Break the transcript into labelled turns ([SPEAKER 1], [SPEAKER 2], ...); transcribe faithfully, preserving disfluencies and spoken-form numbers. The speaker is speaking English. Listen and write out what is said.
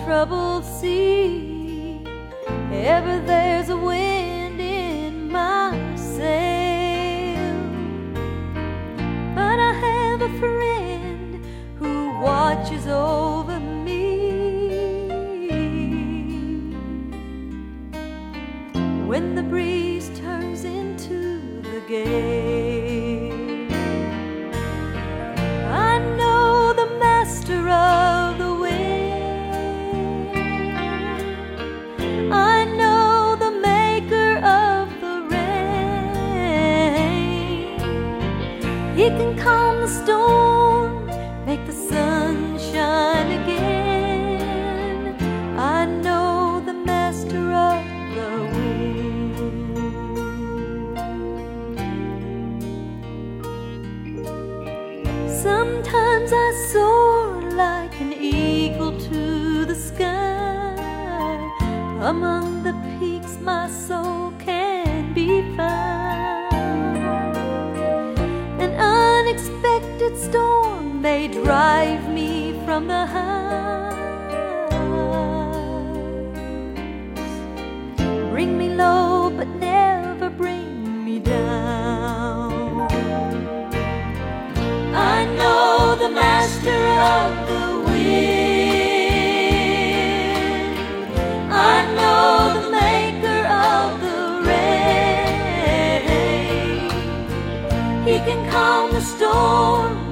[SPEAKER 1] troubled sea. Ever there's a wind in my sail, but I have a friend who watches over me. When the breeze turns into the gale, I know the master of the wind, I know the maker of the rain. He can calm the storm, make the sun shine again. I know the master of the wind. Sometimes I soar like an eagle to the sky. Among the peaks my soul can be found. An unexpected storm may drive me from the heights, bring me low but never bring me down. I know the master of the wind, I know the maker of the rain. He can calm the storm,